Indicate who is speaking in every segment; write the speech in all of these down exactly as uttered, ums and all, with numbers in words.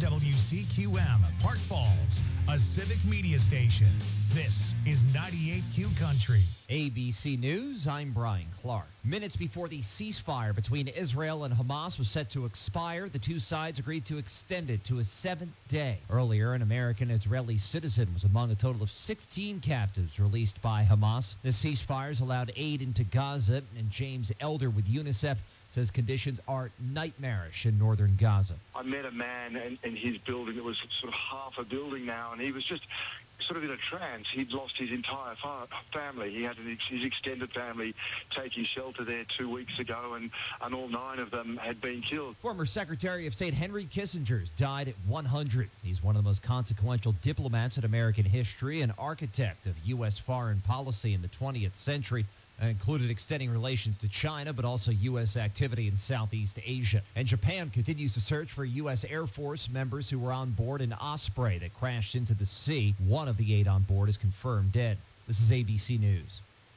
Speaker 1: W C Q M, Park Falls, a civic media station. This is ninety-eight Q Country.
Speaker 2: A B C News, I'm Brian Clark. Minutes before the ceasefire between Israel and Hamas was set to expire, the two sides agreed to extend it to a seventh day. Earlier, an American-Israeli citizen was among a total of sixteen captives released by Hamas. The ceasefires allowed aid into Gaza, and James Elder with UNICEF says conditions are nightmarish in northern Gaza.
Speaker 3: I met a man in, in his building that was sort of half a building now, and he was just sort of in a trance. He'd lost his entire fa- family. He had an, his extended family taking shelter there two weeks ago, and, and all nine of them had been killed.
Speaker 2: Former Secretary of State Henry Kissinger died at one hundred. He's one of the most consequential diplomats in American history, an architect of U S foreign policy in the twentieth century. That included extending relations to China, but also U S activity in Southeast Asia. And Japan continues to search for U S Air Force members who were on board an Osprey that crashed into the sea. One of the eight on board is confirmed dead. This is A B C News.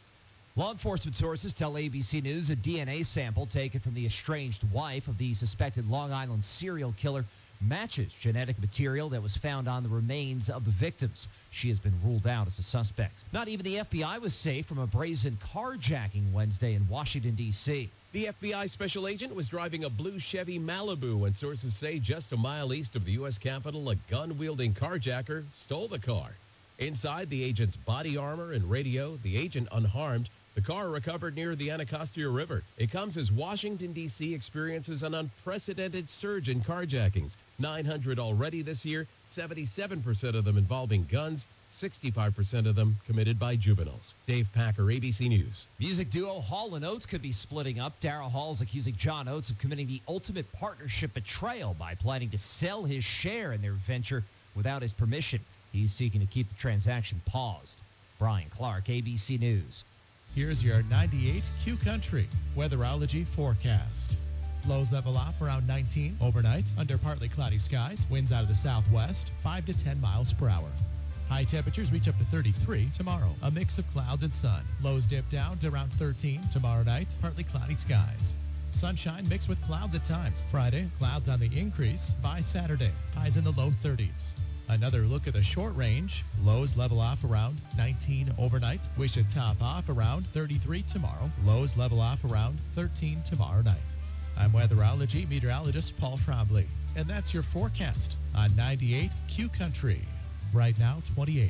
Speaker 2: Law enforcement sources tell A B C News a D N A sample taken from the estranged wife of the suspected Long Island serial killer matches genetic material that was found on the remains of the victims. She has been ruled out as a suspect. Not even the F B I was safe from a brazen carjacking Wednesday in Washington, D C
Speaker 4: The F B I special agent was driving a blue Chevy Malibu when sources say just a mile east of the U S Capitol, a gun-wielding carjacker stole the car. Inside the agent's body armor and radio, the agent unharmed. The car recovered near the Anacostia River. It comes as Washington, D C experiences an unprecedented surge in carjackings. nine hundred already this year, seventy-seven percent of them involving guns, sixty-five percent of them committed by juveniles. Dave Packer, A B C News.
Speaker 2: Music duo Hall and Oates could be splitting up. Daryl Hall's accusing John Oates of committing the ultimate partnership betrayal by planning to sell his share in their venture without his permission. He's seeking to keep the transaction paused. Brian Clark, A B C News.
Speaker 5: Here's your ninety-eight Q Country weatherology forecast. Lows level off around nineteen overnight under partly cloudy skies. Winds out of the southwest, five to ten miles per hour. High temperatures reach up to thirty-three tomorrow. A mix of clouds and sun. Lows dip down to around thirteen tomorrow night. Partly cloudy skies. Sunshine mixed with clouds at times. Friday, clouds on the increase by Saturday. Highs in the low thirties. Another look at the short range. Lows level off around nineteen overnight. We should top off around thirty-three tomorrow. Lows level off around thirteen tomorrow night. I'm weatherology meteorologist Paul Trombley, and that's your forecast on ninety-eight Q Country. Right now, twenty-eight.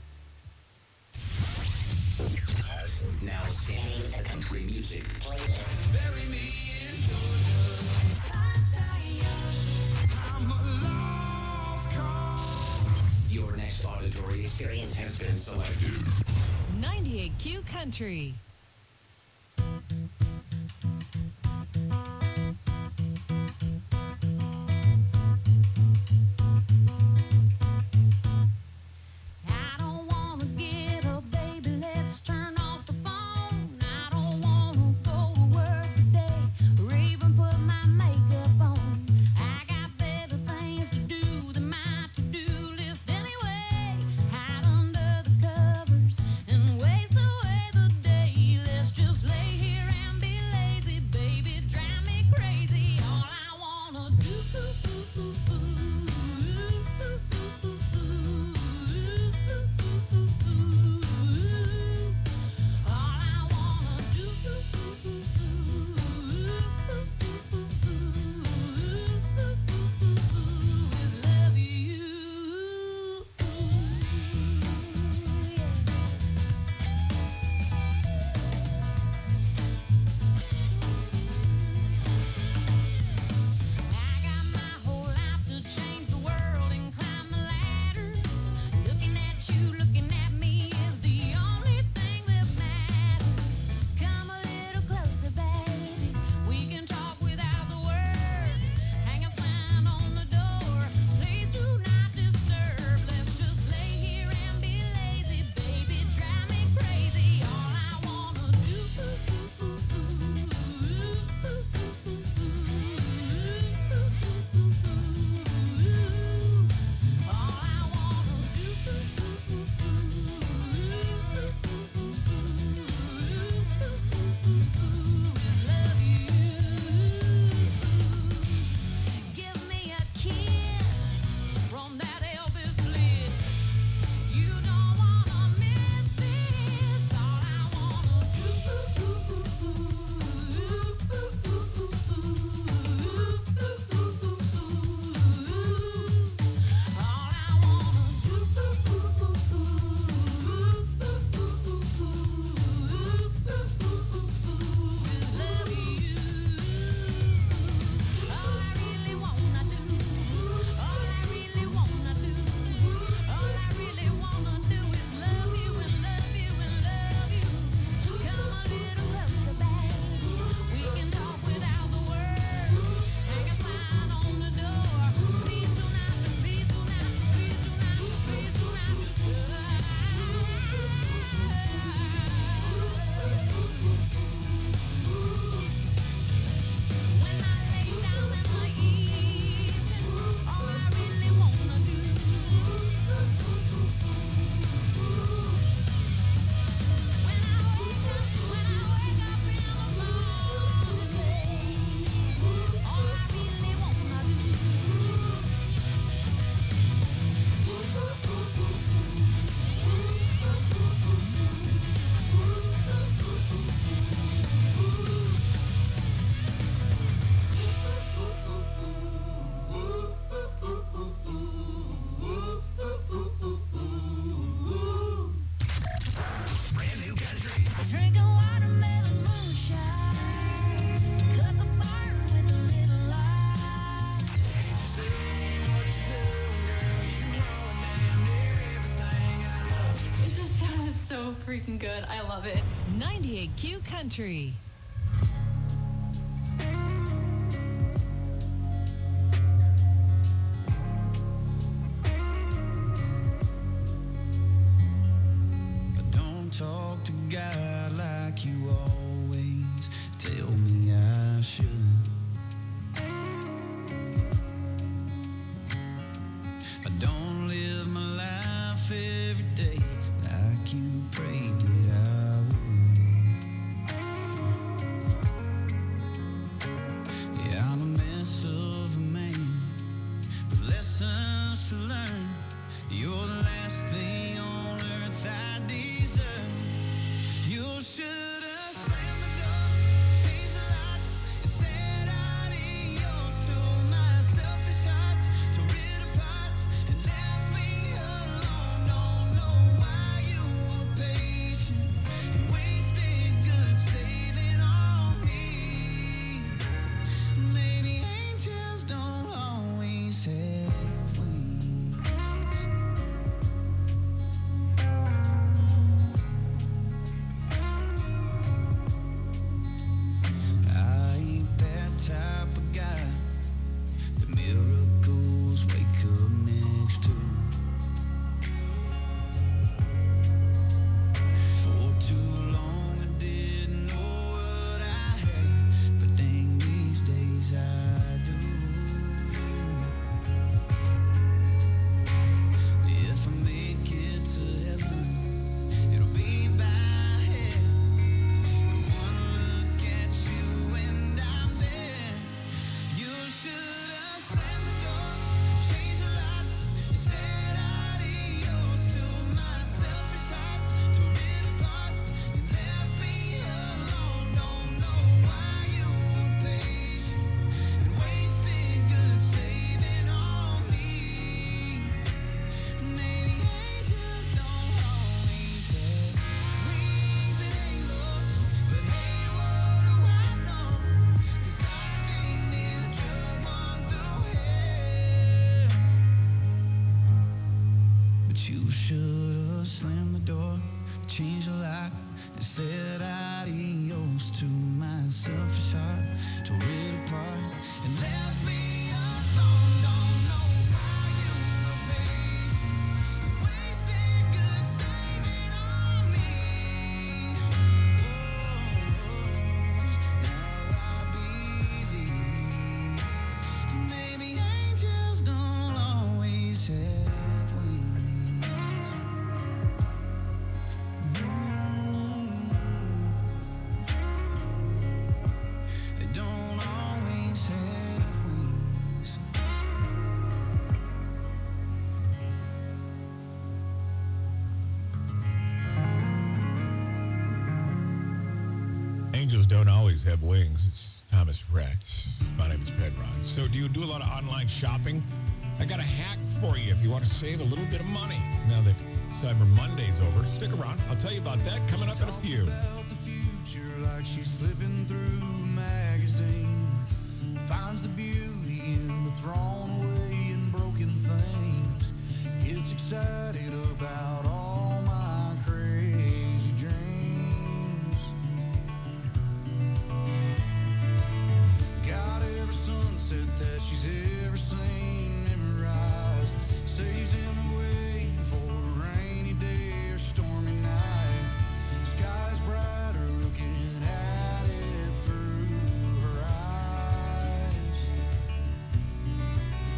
Speaker 6: Now singing the country music playlist.
Speaker 7: Bury me in Georgia. I'm a lost cause.
Speaker 6: Your next auditory experience has been selected.
Speaker 8: ninety-eight Q Country.
Speaker 9: Under the covers and waste away the day. Let's just lay here and freaking good. I love it.
Speaker 8: ninety-eight Q Country.
Speaker 10: Don't talk to God like you always tell me I should. I don't live my life every day like you prayed that I would. Yeah, I'm a mess of a man with lessons to learn. You're the last thing on earth I deserve. You should have slammed the door, changed the lock, and said adios to my selfish heart. Tore it apart and left me alone. Don't know why you were patient and wasted good saving on me. Maybe angels don't always have wings. I ain't that type of guy that miracles wake up next to. For too long I didn't know what I had, but dang, these days I do. If I make it to heaven, it'll be by hand. One look at you and I'm there. You should have slammed the door, changed the lock, and said adios to my selfish heart. Tore it apart and left me alone. Don't know why you were patient and wasted good saving on me. Maybe angels don't always have wings and halos, but hey, what do I know? 'Cause I ain't lived your one through hell. But you should have slammed the door, changed the lock, and said adios to my selfish heart. Tore it apart and left me alone. Don't know why you were patient and wasted good saving on me. Now I believe maybe angels don't always have wings. They don't always have wings.
Speaker 11: Angels don't always have wings. It's Thomas Rhett. My name is Penrod. So do you do a lot of online shopping? I got a hack for you if you want to save a little bit of money. Now that Cyber Monday's over, stick around. I'll tell you about that coming up in a few.
Speaker 10: About the future like she's flipping through a magazine. Finds the beauty in the thrown away and broken things. Gets excited about all my crazy dreams. Got every sunset that she's ever seen memorized. Saves him away for a rainy day or stormy night. Sky's brighter looking at it through her eyes.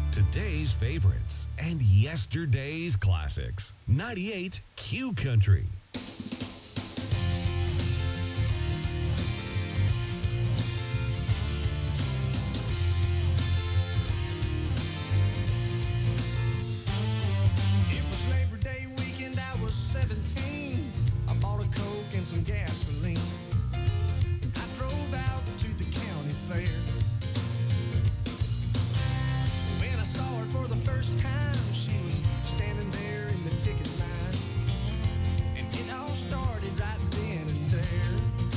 Speaker 9: today's favorites, and yesterday's classics. ninety-eight Q Country.
Speaker 7: It was Labor Day weekend, I was seventeen. I bought a Coke and some gasoline. I drove out to the county fair. When I saw her for the first time, she was standing there in the ticket line. And it all started right then and there.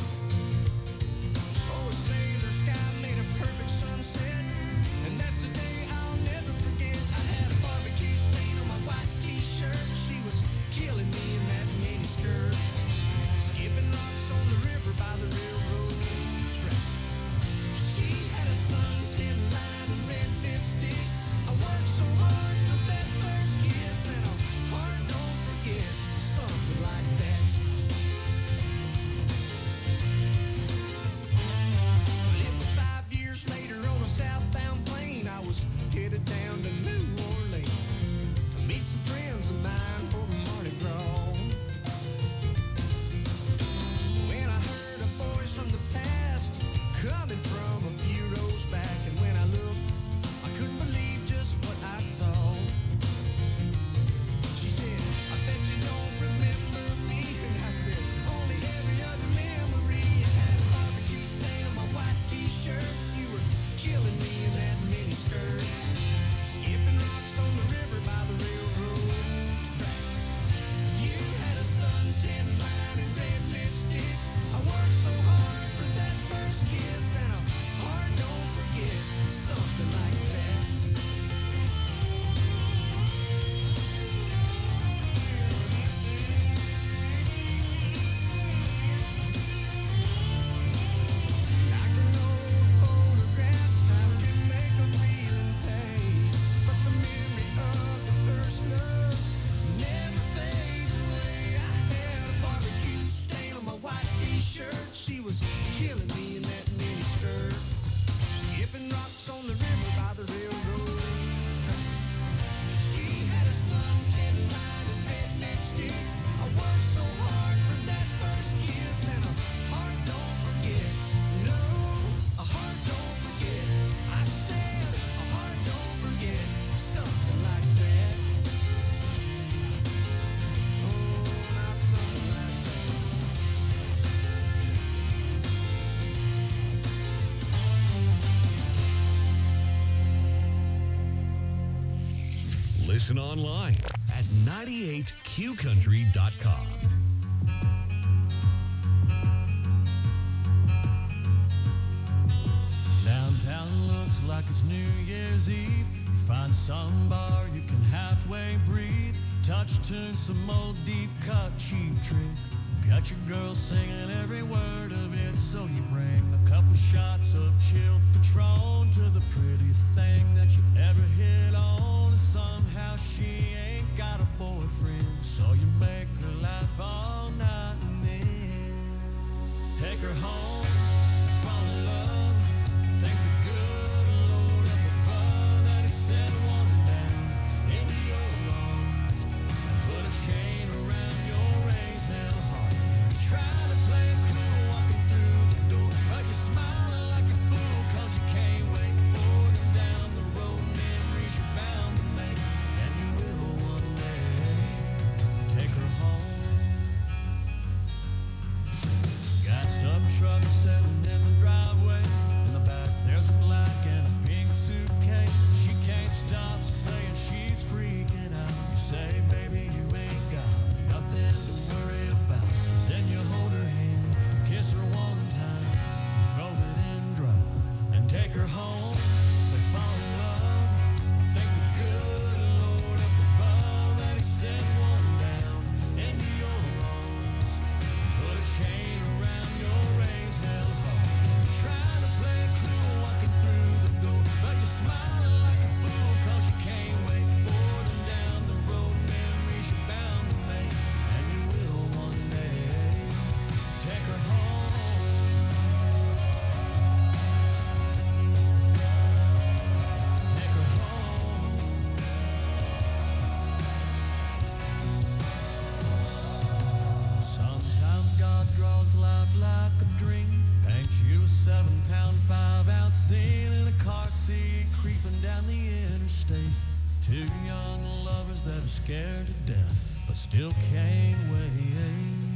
Speaker 7: Oh, a sailor sky made a perfect sunset. And that's a day I'll never forget. I had a barbecue stain on my white t-shirt. She was killing me in that mini skirt. Skipping rocks on the river by the railroad tracks. She had a suntan line and red lipstick. I worked so hard for that first kiss, and a heart don't forget something like that. But it was five years later on a southbound plane. I was headed down to New Orleans to meet some friends of mine for Mardi Gras. When I heard a voice from the past coming from a few rows back, and when I looked, I couldn't believe just what I saw. She said, I bet you don't remember me. And I said, only every other memory. You had a barbecue stain on my white t-shirt. You were killing me in that mini skirt. Skipping rocks on the river by the railroad tracks. You had a suntan line and red lipstick. I worked so hard for that first kiss, and a heart don't forget something like that. Like an old photograph, time can make a feeling fade, but the memory of the first love never fades away. I had a barbecue stain on my white t-shirt. She was killing me in that mini skirt. Skipping rocks on the river by the railroad tracks. She had a suntan line and red lipstick. I worked so hard for that first kiss, and a heart don't forget. No, a heart don't forget. I said a heart don't forget something like that. Oh, not something like that.
Speaker 9: Listen online at ninety-eight Q country dot com.
Speaker 10: Downtown looks like it's New Year's Eve. You find some bar you can halfway breathe. Touch tune, some old deep cut cheap trick. Got your girl singing every word of it, so you bring a couple shots of chilled Patron to the prettiest thing that you ever hit on. And somehow she ain't got a boyfriend, so you make her laugh all night and then take her home, fall in love. Thank the good Lord up above that he set one down into your arms and put a chain around your raised hell heart. Try to play it cool walking through the door, but you're smiling like a fool 'cause you can't wait for them down
Speaker 7: eleven pound, five ounce sin in a car seat, creeping down the interstate. Two young lovers that are scared to death, but still can't wait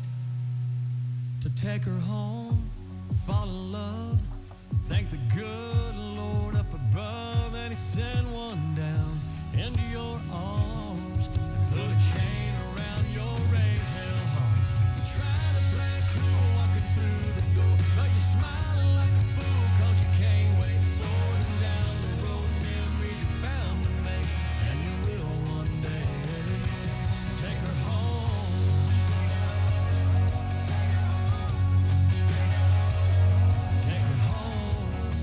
Speaker 7: to take her home, fall in love, thank the good Lord up above, and he sent one down into your arms and put a chain around your raised hell heart. You try to play cool walking through the door, but you're smiling like a fool cause you can't wait forward and down the road. Memories you're bound to make, and you will one day. Take her home. Take her home.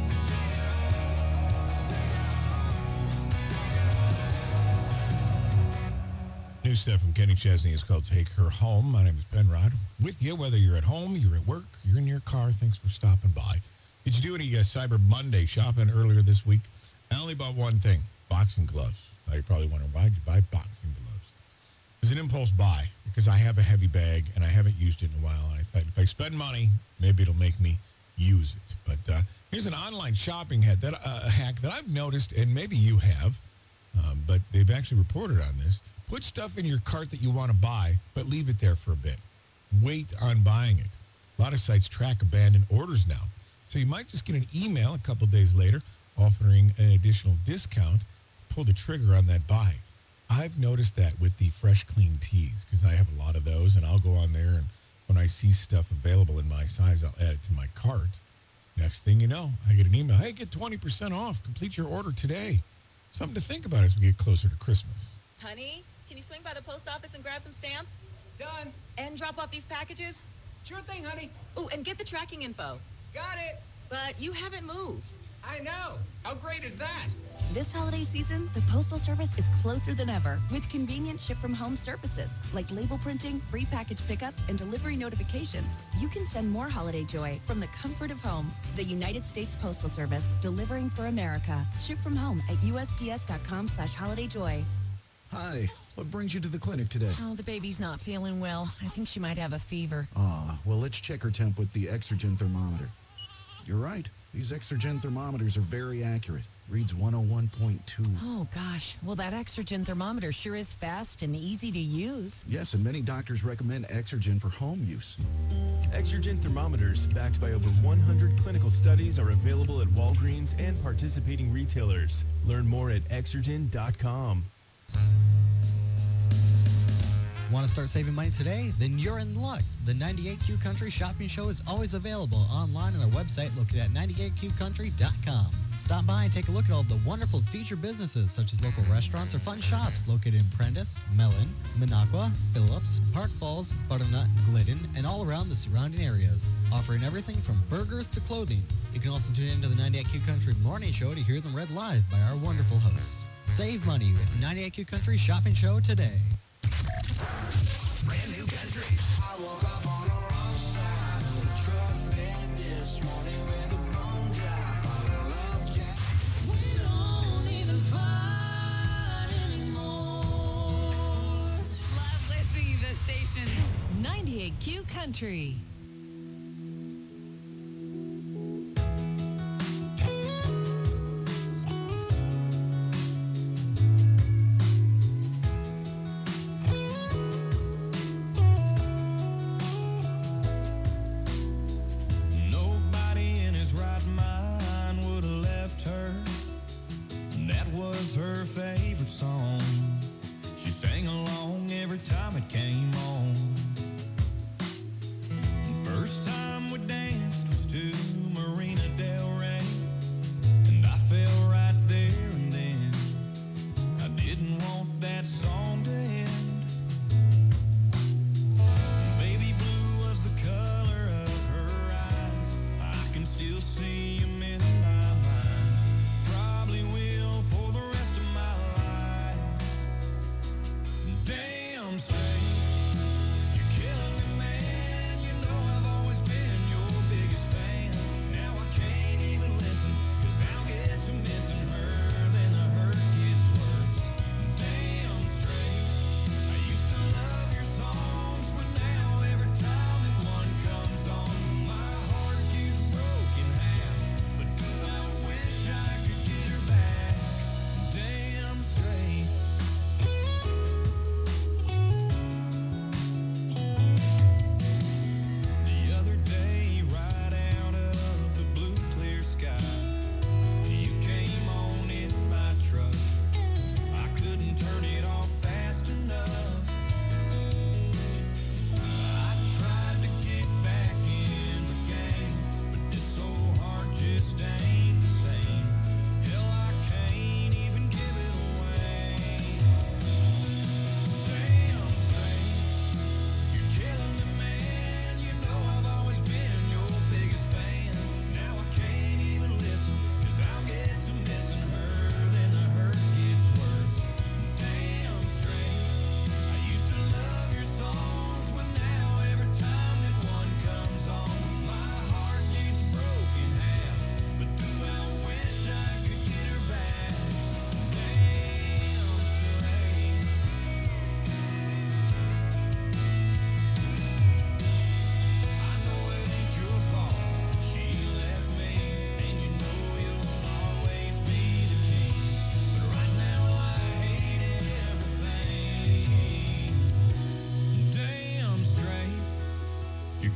Speaker 11: New stuff from Kenny Chesney is called Take Her Home. My name is Ben Rod. With you, whether you're at home, you're at work, you're in your car. Thanks for stopping by. Did you do any uh, Cyber Monday shopping earlier this week? I only bought one thing, boxing gloves. Now you're probably wondering, why did you buy boxing gloves? It was an impulse buy because I have a heavy bag and I haven't used it in a while. And I thought if I spend money, maybe it'll make me use it. But uh, here's an online shopping hack that, uh, hack that I've noticed, and maybe you have, um, but they've actually reported on this. Put stuff in your cart that you want to buy, but leave it there for a bit. Wait on buying it. A lot of sites track abandoned orders now. So you might just get an email a couple days later offering an additional discount. Pull the trigger on that buy. I've noticed that with the Fresh Clean Tees because I have a lot of those, and I'll go on there, and when I see stuff available in my size, I'll add it to my cart. Next thing you know, I get an email. Hey, get twenty percent off. Complete your order today. Something to think about as we get closer to Christmas.
Speaker 12: Honey, can you swing by the post office and grab some stamps?
Speaker 13: Done.
Speaker 12: And drop off these packages?
Speaker 13: Sure thing, honey.
Speaker 12: Ooh, and get the tracking info.
Speaker 13: Got it.
Speaker 12: But you haven't moved.
Speaker 13: I know. How great is that?
Speaker 14: This holiday season, the Postal Service is closer than ever with convenient ship-from-home services like label printing, free package pickup, and delivery notifications. You can send more holiday joy from the comfort of home. The United States Postal Service, delivering for America. Ship from home at U S P S dot com slash holiday joy.
Speaker 15: Hi, what brings you to the clinic today?
Speaker 16: Oh, the baby's not feeling well. I think she might have a fever.
Speaker 15: Ah, well, let's check her temp with the Exergen thermometer. You're right. These Exergen thermometers are very accurate. Reads one oh one point two.
Speaker 16: Oh, gosh. Well, that Exergen thermometer sure is fast and easy to use.
Speaker 15: Yes, and many doctors recommend Exergen for home use.
Speaker 17: Exergen thermometers, backed by over one hundred clinical studies, are available at Walgreens and participating retailers. Learn more at exergen dot com.
Speaker 18: Want to start saving money today? Then you're in luck. The ninety-eight Q Country Shopping Show is always available online on our website located at ninety-eight q country dot com. Stop by and take a look at all the wonderful featured businesses such as local restaurants or fun shops located in Prentice, Mellon, Minocqua, Phillips, Park Falls, Butternut, Glidden, and all around the surrounding areas, offering everything from burgers to clothing. You can also tune into the ninety-eight Q Country Morning Show to hear them read live by our wonderful hosts. Save money with ninety-eight Q Country Shopping Show today.
Speaker 6: Brand new country. I woke up on the wrong side of the truck bed this morning with a bone drop on a love jack. We don't even fight anymore.
Speaker 8: Love listening to the station. ninety-eight Q Country.
Speaker 10: Came on. First time we danced was to Marina Del Rey, and I fell right there and then. I didn't want that song to end. Baby blue was the color of her eyes. I can still see him in my mind. Probably will for the rest of my life. Damn straight. You're killing me, man. You know I've always been your biggest fan. Now I can't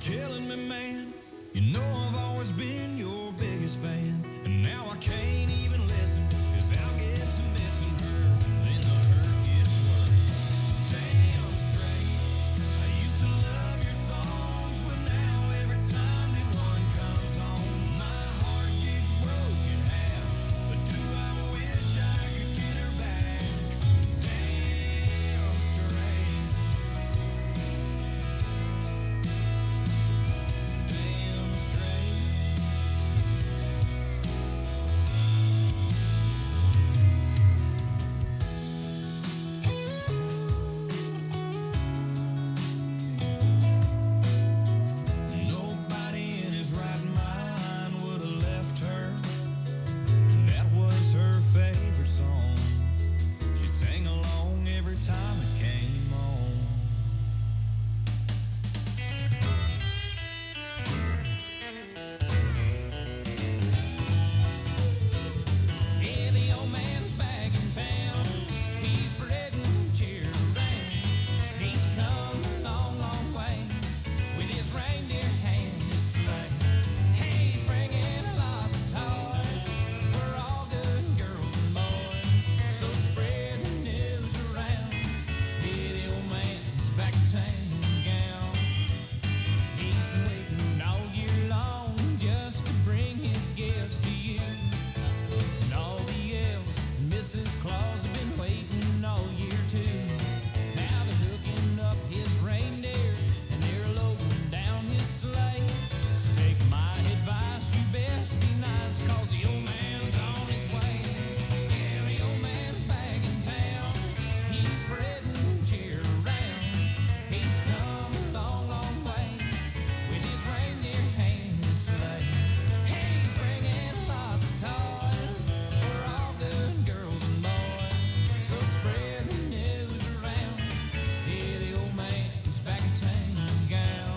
Speaker 10: killing me, man. You know I've always been your biggest fan, and now I can't even listen, 'cause I'll get to missing her, then the hurt gets worse. Damn straight, I used to love your songs, but now every time that one comes on, my heart gets broken half. But do I wish I could get her back? Damn straight. Damn straight. Nobody in his right mind would have left her. That was her favorite song. She sang along every time it came on. Yeah, the old man's back in town. He's spreading cheer around. He's come a long, long way with his reindeer and his sleigh. He's bringing lots of toys for all good girls and boys. So spread the news around. Yeah, the old man's back in town. He's been waiting all year long just to bring his gifts to you. And all the elves and Missus Claus have been waiting all year too. Now they're hooking up his reindeer and they're loading down his sleigh. So take my advice, you best be nice, 'cause the old man's on his way. Yeah, the old man's back in town. He's spreading cheer around. He's come a long, long way with his reindeer and his sleigh. He's bringing lots of toys for all good girls and boys. So spread the news around. Yeah, the old man's back in town, gal.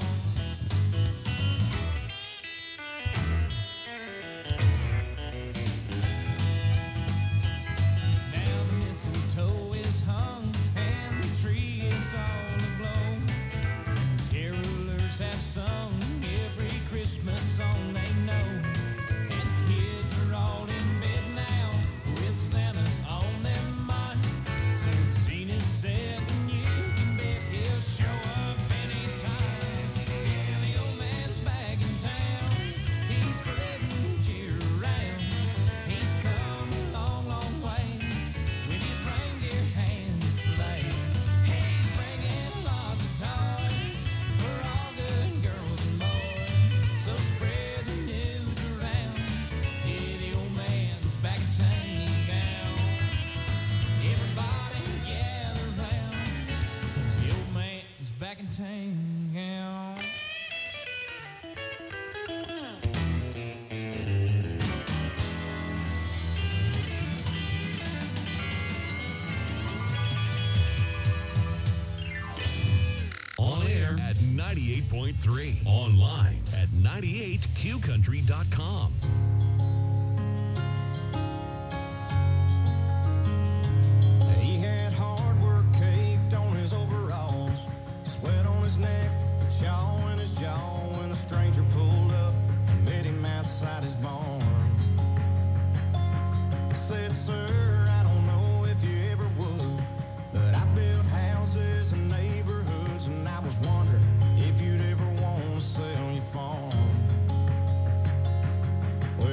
Speaker 10: Now the mistletoe is hung and the tree is all aglow. Carolers have sung every Christmas song they know. And kids are all in bed now with Santa on their mind. So the scene is set and you can bet he'll show up anytime. Yeah, the old man's back in town. He's spreading cheer around. He's come a long, long way with his reindeer and his sleigh. He's bringing lots of toys for all good girls and boys. So spread the news around. Yeah, the old man's back in town, gal. Everybody gather round, 'cause the old man's back in town, gal.
Speaker 9: On air at ninety-eight point three. Online at ninety-eight q country dot com.
Speaker 10: He had hard work caked on his overalls, sweat on his neck, a chaw in his jaw when a stranger pulled up and met him outside his barn. Said, sir, I don't know if you ever would, but I built houses and neighborhoods, and I was wondering if you'd ever want to sell your farm. Well,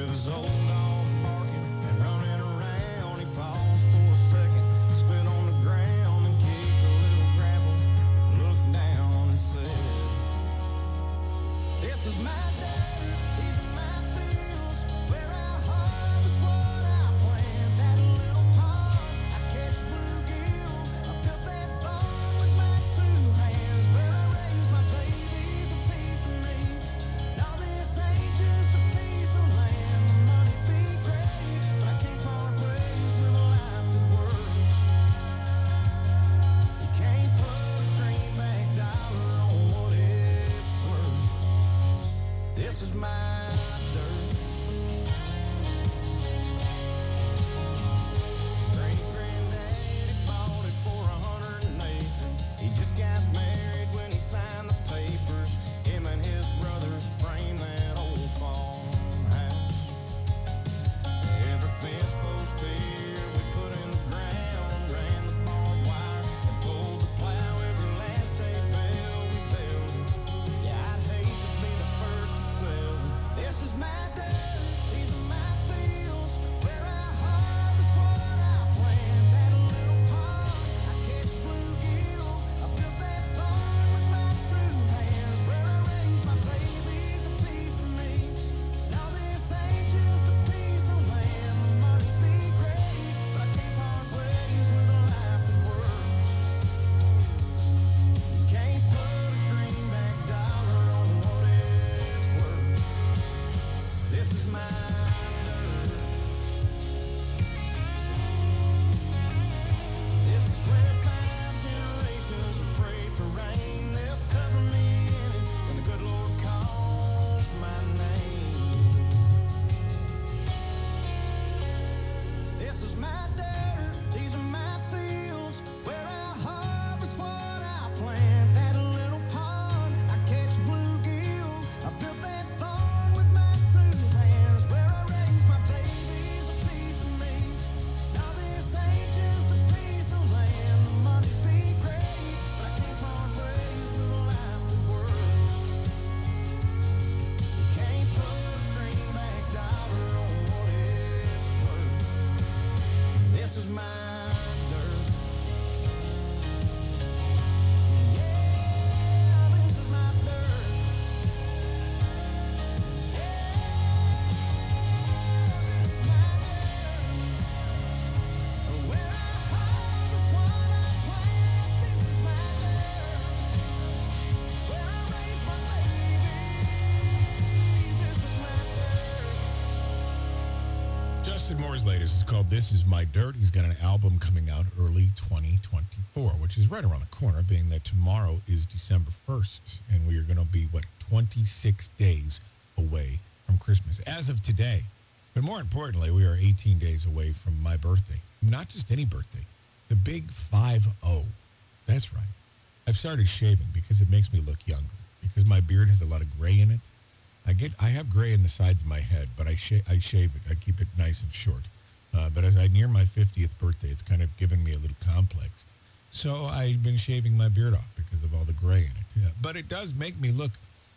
Speaker 6: This is my dirt.
Speaker 11: Justin Moore's latest is called This Is My Dirt. He's got an album coming out early twenty twenty-four, which is right around the corner, being that tomorrow is December first, and we are going to be, what, twenty-six days away from Christmas, as of today. But more importantly, we are eighteen days away from my birthday. Not just any birthday, the big five oh. That's right. I've started shaving because it makes me look younger, because my beard has a lot of gray in it. I get, I have gray in the sides of my head, but I, sh- I shave it. I keep it nice and short. Uh, but as I near my fiftieth birthday, it's kind of giving me a little complex. So I've been shaving my beard off because of all the gray in it. Yeah. But it does make me look,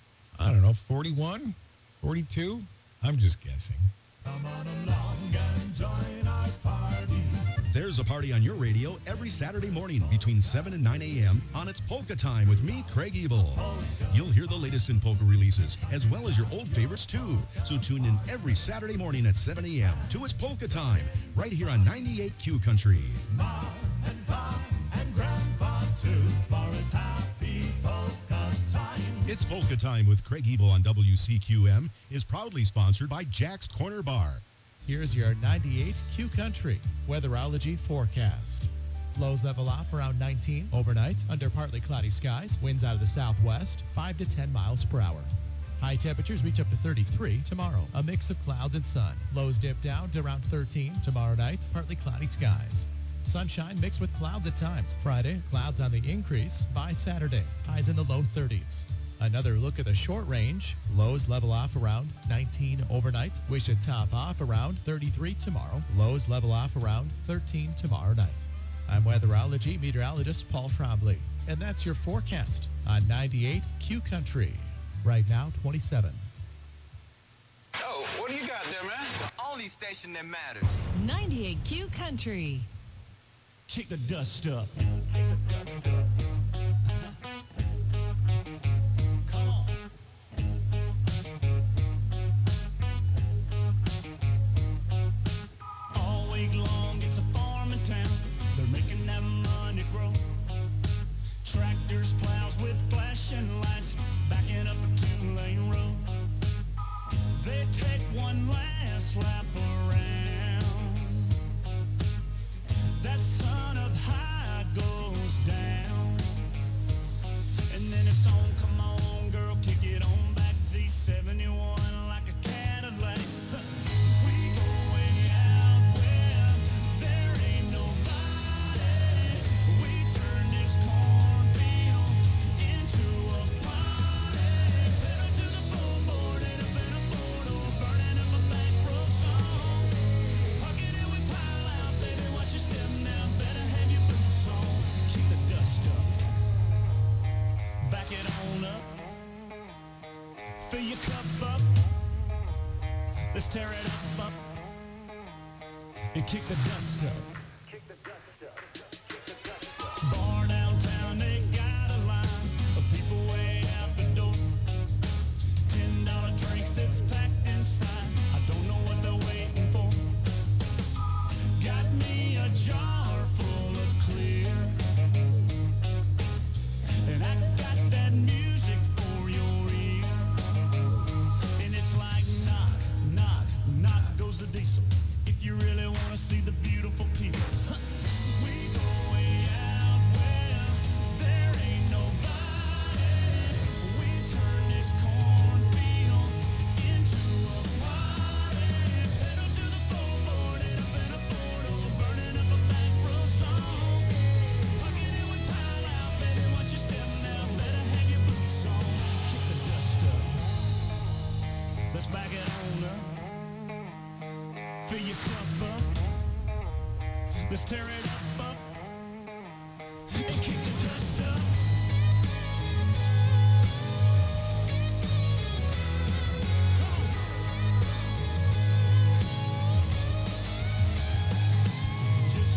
Speaker 11: I don't know, forty-one, forty-two? I'm just guessing.
Speaker 1: Come on along and join our party.
Speaker 19: There's a party on your radio every Saturday morning between seven and nine a.m. on It's Polka Time with me, Craig Ebel. You'll hear the latest in polka releases, as well as your old favorites, too. So tune in every Saturday morning at seven a.m. to It's Polka Time, right here on ninety-eight Q Country.
Speaker 1: Ma and Pa and Grandpa, too, for it's happy polka time.
Speaker 19: It's Polka Time with Craig Ebel on W C Q M is proudly sponsored by Jack's Corner Bar.
Speaker 5: Here's your ninety-eight Q Country weatherology forecast. Lows level off around nineteen overnight under partly cloudy skies. Winds out of the southwest, five to ten miles per hour. High temperatures reach up to thirty-three tomorrow. A mix of clouds and sun. Lows dip down to around thirteen tomorrow night. Partly cloudy skies. Sunshine mixed with clouds at times. Friday, clouds on the increase by Saturday. Highs in the low thirties. Another look at the short range. Lows level off around nineteen overnight. We should top off around thirty-three tomorrow. Lows level off around thirteen tomorrow night. I'm weatherology meteorologist Paul Trombley, and that's your forecast on ninety-eight Q Country. Right now, twenty-seven.
Speaker 20: Oh, what do you got there, man? The only station that matters.
Speaker 8: ninety-eight Q Country.
Speaker 1: Kick the dust up.
Speaker 7: All week long, it's a farming town. They're making that money grow. Tractors, plows with flashing lights, backing up a two-lane road. They take one last lap around. That sun up high goes down. And then it's on, come on, girl, kick it on back. Z seventy-one like a Cadillac. We go way out where there ain't nobody. We turn this cornfield into a party. Pedal to the floorboard and a bed of photo, burning up a back row song. Hugging it, we pile out, baby, watch your step now. Better have your boots on. Keep the dust up. Back it on up. Fill your cup up. Let's tear it up, up. And kick the dust up. Bar downtown, they got a line of people way out the door. Ten dollar drinks, it's packed inside. I don't know what they're waiting for. Got me a jar full of clear, and I got that music for your ear. And it's like knock, knock, knock goes the diesel. If you really want to see the beautiful people, we go way out where there ain't nobody. We turn this cornfield into a party. Pedal to the floorboard and a bed of photo, burning up a back row song. Hugging it, we pile out, baby, watch your step now. Better have your boots on. Kick the dust up. Let's back it on up. Fill your cup up. Let's tear it up, up. And kick the dust up. Just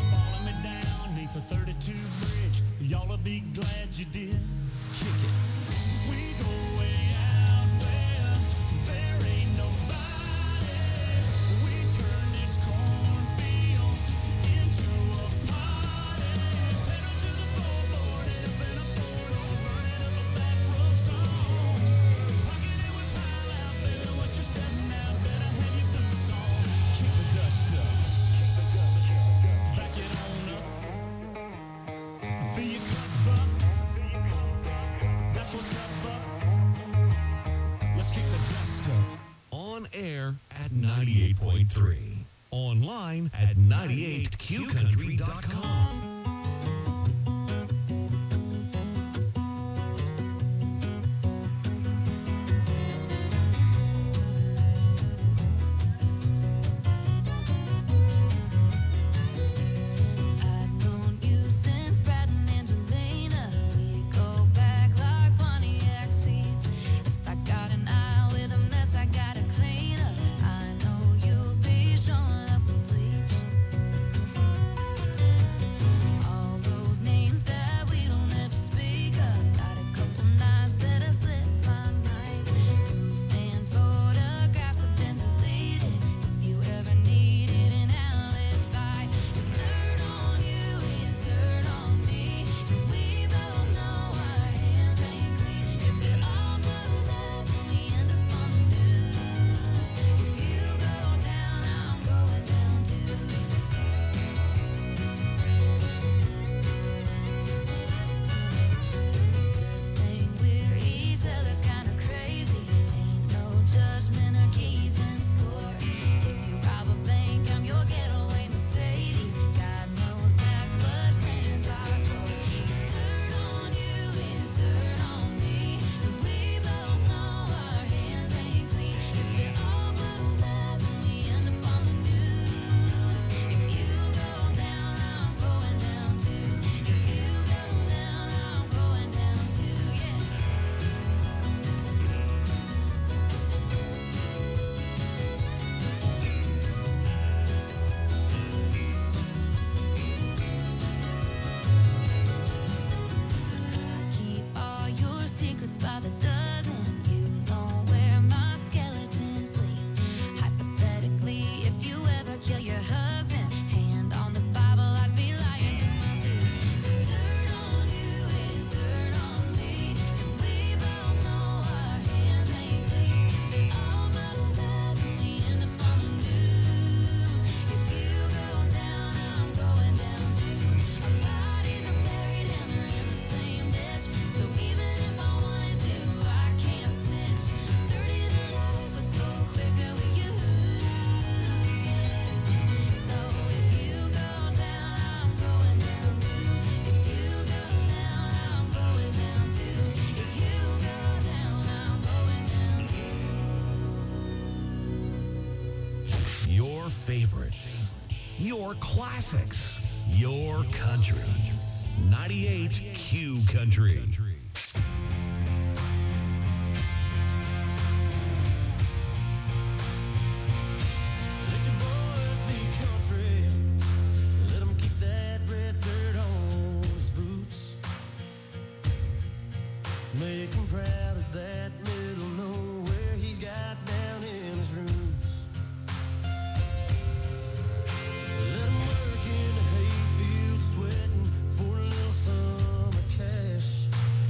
Speaker 9: point three. Online at ninety-eight Q country dot com.
Speaker 6: I've known you since Brad and Angelina. We go back like Pontiac seats. If I got an eye with a mess, I gotta clean up. I know you'll be showing up with bleach. All those names that we don't ever speak of. Got a couple nights that have slipped my mind. Proof and photographs have been deleted. If you ever needed an alibi, it's dirt on you, it's dirt on me. And we both know our hands ain't clean. If it all blows up and we end up on the news, if you go down, I'm going down too. It's a good thing we're each other's kind of crazy. Ain't no judgment or keeping score. If you rob a bank, I'm your getaway Mercedes. God knows that's what friends are for. It's dirt on you, it's dirt on me. And we both know our hands ain't clean. If it all blows up and we end up on the news, if you go down, I'm going down too. If you go down, I'm going down too, yeah. I keep all your secrets by the dozen. You know where my skeletons sleep. Hypothetically, if you ever kill your husband, hand on the Bible, I'd be lying to my teeth. It's dirt on you, it's dirt on me. And we both know our hands ain't clean. If it all blows up and we end up on the news, if you go down, I'm going down too. Our bodies are buried and they're in the same ditch. So even if I wanted to, I can't snitch. thirty to life would go quicker with you. So if you go down, I'm going down too. If you go down, I'm going down too. If you go down, I'm going down too.
Speaker 9: Your favorites, your classics, your country. ninety-eight Q Country.
Speaker 7: Let your boys be country. Let 'em keep that red dirt on his boots. Make him proud of that middle nowhere he's got down in his roots. Let him work in the hayfield sweating for a little summer cash.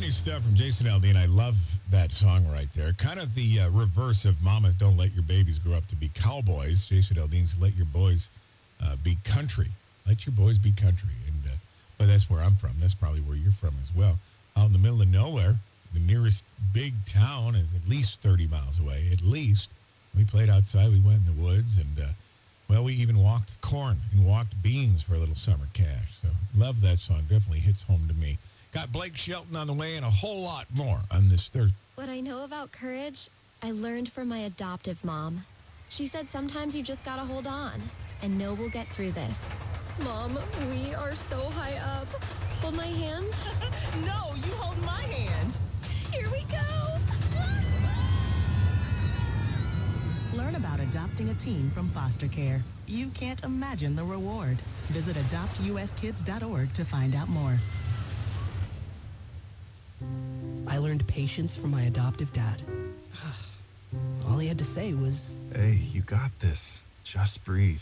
Speaker 11: new stuff from Jason Aldean. I love that song right there. Kind of the uh, reverse of Mamas Don't Let Your Babies Grow Up to Be Cowboys. Jason Aldean's Let Your Boys uh, Be Country. Let Your Boys Be Country. And uh, but that's where I'm from. That's probably where you're from as well. Out in the middle of nowhere, the nearest big town is at least thirty miles away, at least. We played outside. We went in the woods, and, uh, well, we even walked corn and walked beans for a little summer cash. So love that song. Definitely hits home to me. Got Blake Shelton on the way and a whole lot more on this Thursday.
Speaker 21: What I know about courage, I learned from my adoptive mom. She said sometimes you just gotta hold on and know we'll get through this. Mom, we are so high up. Hold my hand.
Speaker 22: No, you hold my hand.
Speaker 21: Here we go.
Speaker 22: Learn about adopting a teen from foster care. You can't imagine the reward. Visit adopt u s kids dot org to find out more.
Speaker 23: I learned patience from my adoptive dad. All he had to say was,
Speaker 24: Hey, you got this. Just breathe.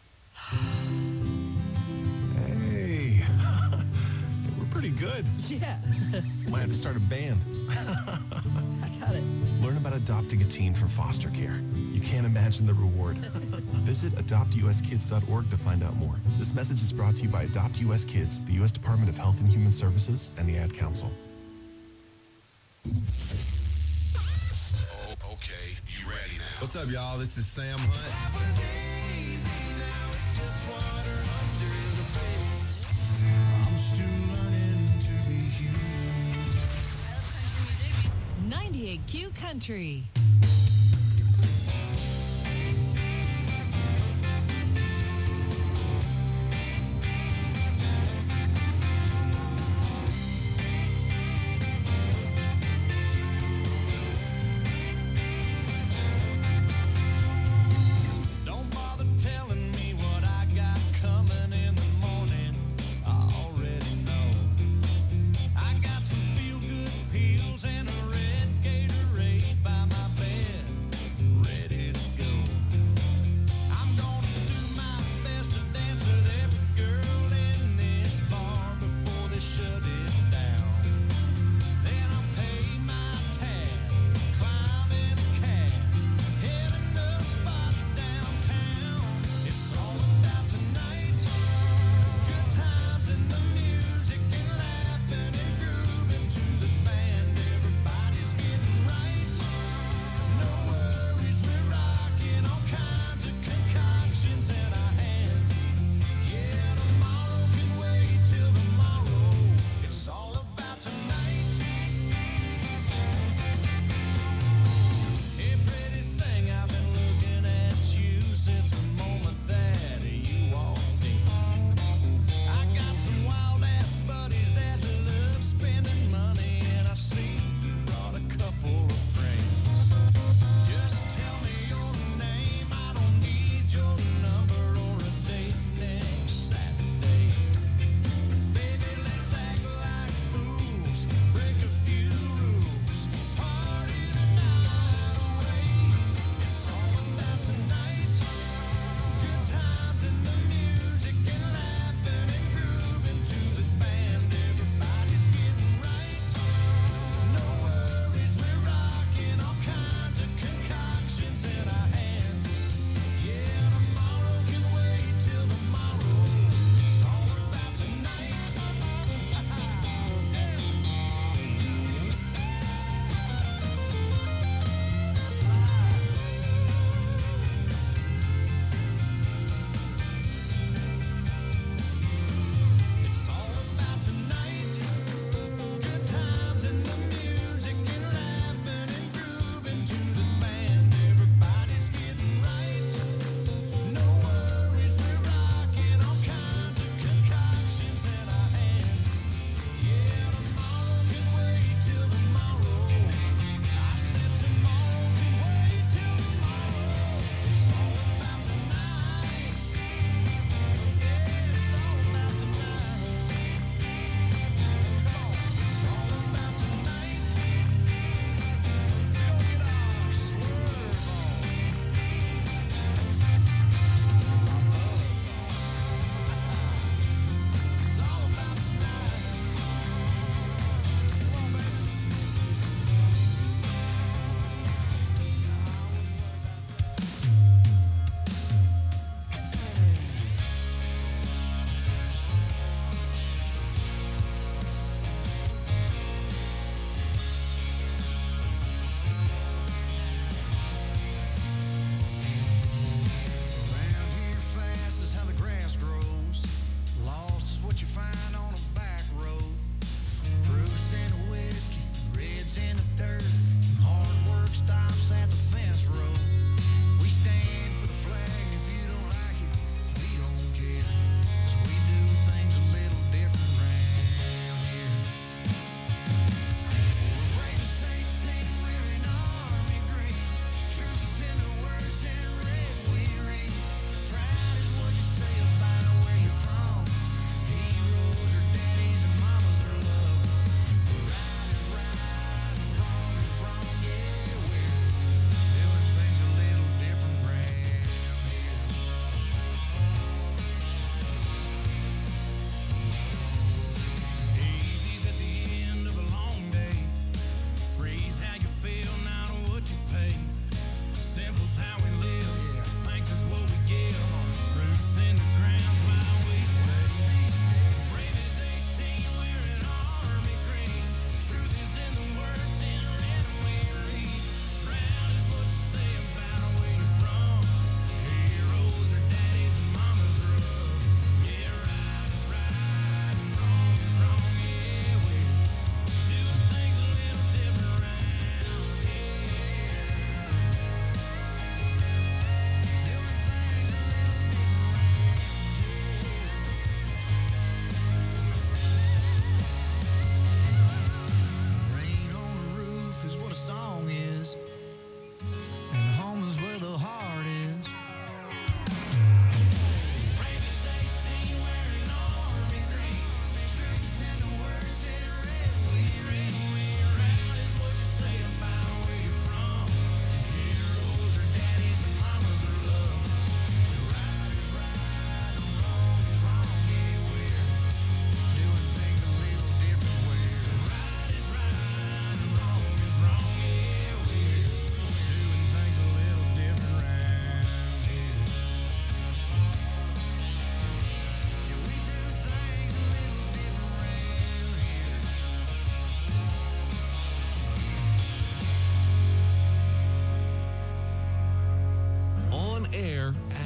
Speaker 24: Hey, we're pretty good.
Speaker 22: Yeah.
Speaker 24: Might have to start a band.
Speaker 23: I got it.
Speaker 24: Learn about adopting a teen from foster care. You can't imagine the reward. Visit adopt u s kids dot org to find out more. This message is brought to you by Adopt U S Kids, the U S Department of Health and Human Services, and the Ad Council.
Speaker 25: Oh, okay, you ready now? What's up, y'all? This is Sam Hunt.
Speaker 8: ninety-eight Q Country.
Speaker 7: Don't bother telling me what I got coming in the morning. I already know. I got some feel-good pills and a red Gatorade by my bed, ready to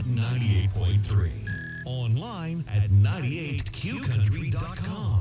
Speaker 9: ninety-eight point three. Online at ninety-eight q country dot com.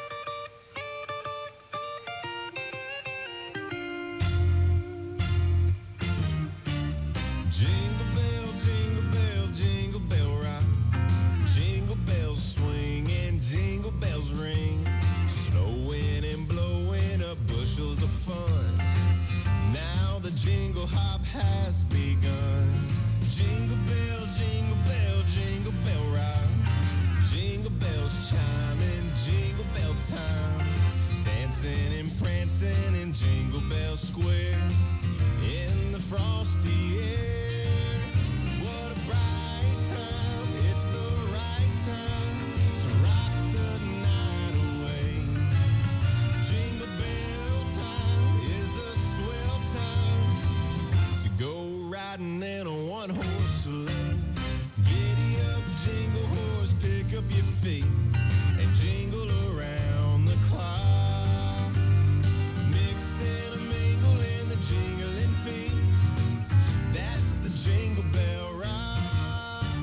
Speaker 7: Jingle bell, jingle bell, jingle bell rock. Jingle bells swing and jingle bells ring. Snowing and blowing up bushels of fun. Now the jingle hop has begun. Jingle bell, jingle bell, jingle bell rock. Jingle bells chiming, jingle bell time. Dancing and prancing in Jingle Bell Square. In the frosty air. What a bright time, it's the right time to rock the night away. Jingle bell time is a swell time to go riding in a one-horse sleigh. Giddy up, jingle horse, pick up your feet and jingle around the clock. Mix and a mingle in the jingling feet. That's the Jingle Bell Rock.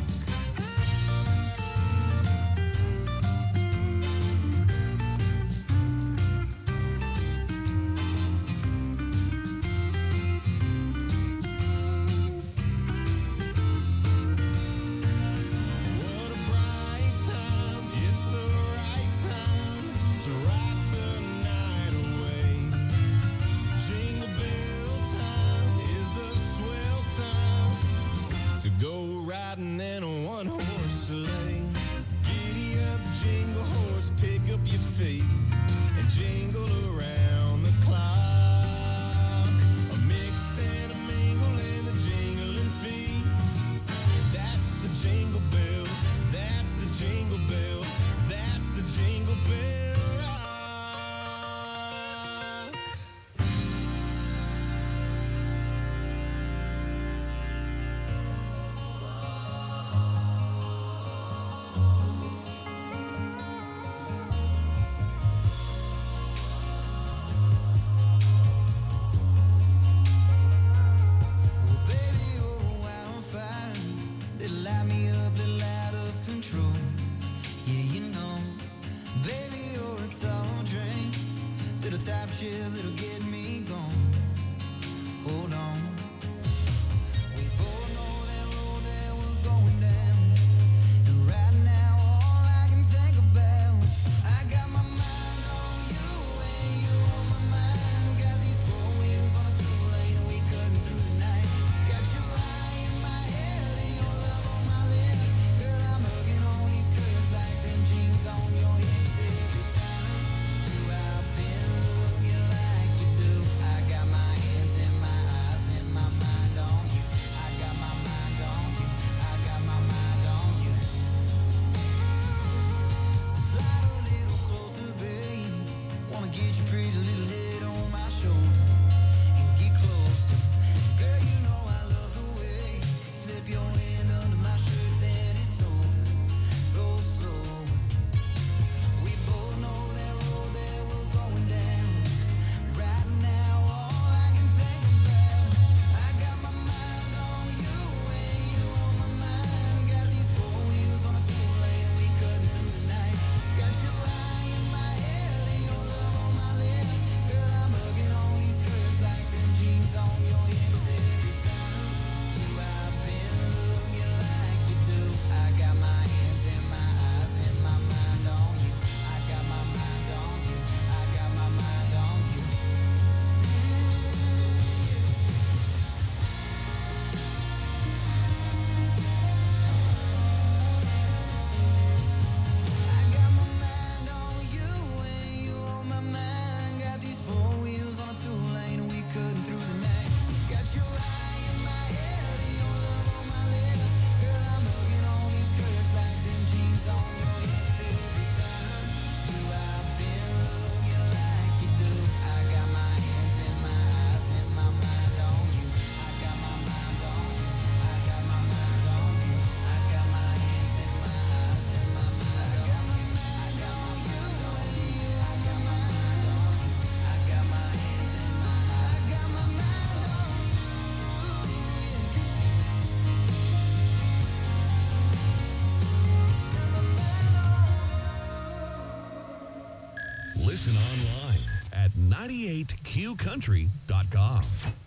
Speaker 9: ninety-eight Q country dot com.